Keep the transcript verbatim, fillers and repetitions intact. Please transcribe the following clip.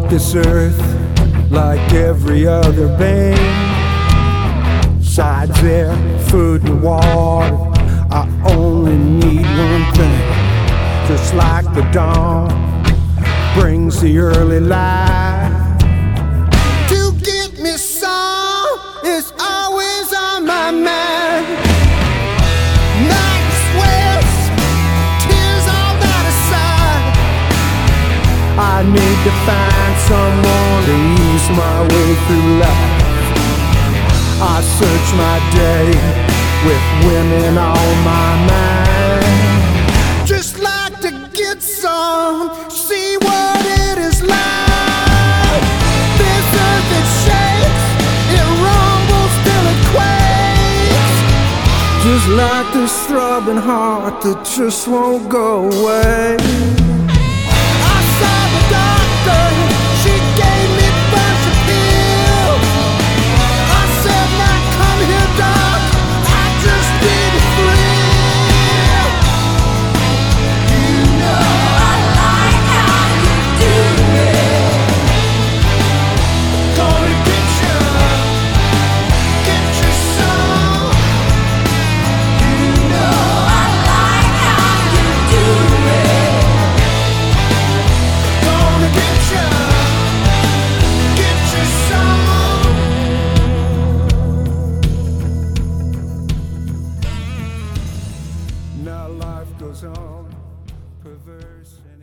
walk this earth like every other band. Sides there, food and water. I only need one thing. Just like the dawn brings the early light. To get me some is always on my mind. Night sweats, tears all that aside. I need to find someone to ease my way through life. I search my day with women on my mind. Just like to get some, see what it is like. This earth it shakes, it rumbles till it quakes. Just like this throbbing heart that just won't go away. I saw the doctor, she gave me a bunch of pills. I said, now come here, doc, I just need a thrill. You know I like how you do it. Gonna get you, get you some. You know I like how you do it. Gonna get you, get you some. Now life goes on, perverse and